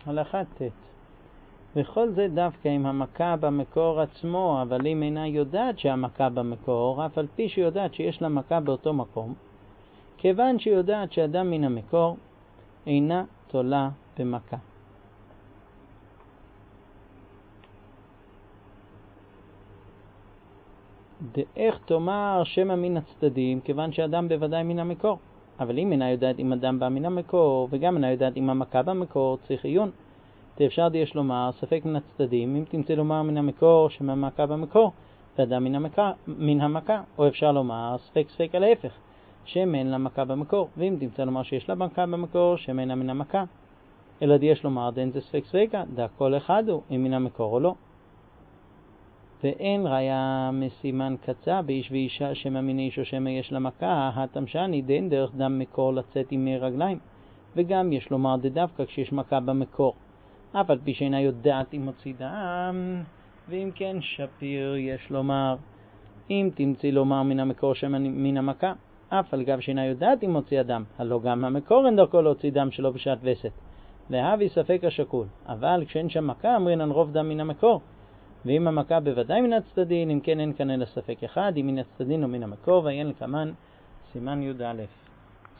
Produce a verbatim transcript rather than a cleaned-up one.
הלכה ט' וכל זה דווקא עם המכה במקור עצמו, אבל אם אינה יודעת שהמכה במקור, אף על פי שיודעת שיש לה מכה באותו מקום, כיוון שיודעת שאדם מן המקור אינה תולה במכה. דאיך תאמר שמא מן הצדדים, כיוון שאדם בוודאי מן המקור. אבל אם אינה יודעת אם אדם בא מן המקור, וגם אינה יודעת אם המכה במקור, צריך עיון. אפשר יש לומר ספק מן הצדדים, אם תמצא לומר מן המקור שמהמכה במקור, ואדם מן המכה, מן המכה, או אפשר לומר ספק ספק על ההפך, שאין לה מכה במקור, ואם תמצא לומר שיש לה מכה במקור, שאין מן המכה. אלא יש לומר דין זה ספק ספקה, דע כל אחד הוא, אם מן המקור או לא. ואין ראיה מסימן קצה באיש ואישה שמה מן איש או שמה יש לה מכה, התמשני דין דרך דם מקור לצאת עם רגליים, וגם יש לומר דווקא כשיש מכה במקור. אף על פי שאינה יודעת אם מוציא דם, ואם כן שפיר יש לומר, אם תמציא לומר מן המקור שמן המכה, אף על גב שאינה יודעת אם מוציא הדם, הלא גם המקור אין דרכו להוציא דם שלא בשעת וסת, להביא ספק השקול, אבל כשאין שם מכה אמרינן רוב דם מן המקור, ואם המכה בוודאי מן הצדדין, אם כן אין כאן אלא ספק אחד, אם מן הצדדין או מן המקור, ואין לקמן סימן י' א'.